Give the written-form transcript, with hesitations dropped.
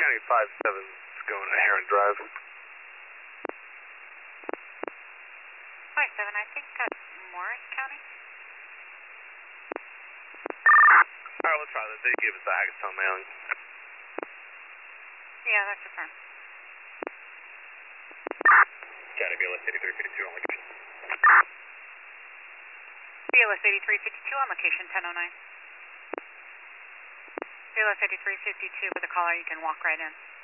County 57 is going to Heron Drive. 57, I think that's Morris County. Alright, let's try that. They gave us the Hackettstown mailing. Yeah, that's affirmed. County BLS 8352 on location. BLS 8352 on location 1009. BLS 8352 with a caller, you can walk right in.